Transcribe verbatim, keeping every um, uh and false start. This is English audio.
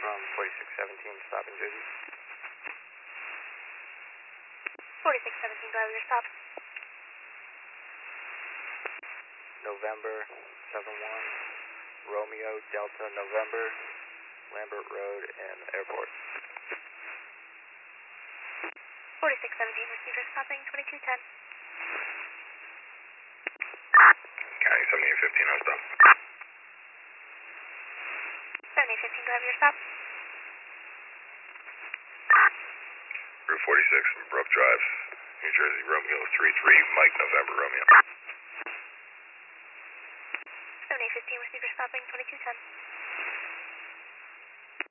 from forty-six seventeen, stop in Jersey. forty-six seventeen, driver, your stop. November seven one, Romeo Delta November, Lambert Road and Airport. forty-six seventeen, receiver stopping, twenty-two ten. County seventy-eight fifteen, no stop. seventy-eight fifteen, driver, your stop. Route forty-six from Brook Drive, New Jersey, Romeo three three, Mike November Romeo. seventy-eight fifteen, receiver stopping, twenty-two ten.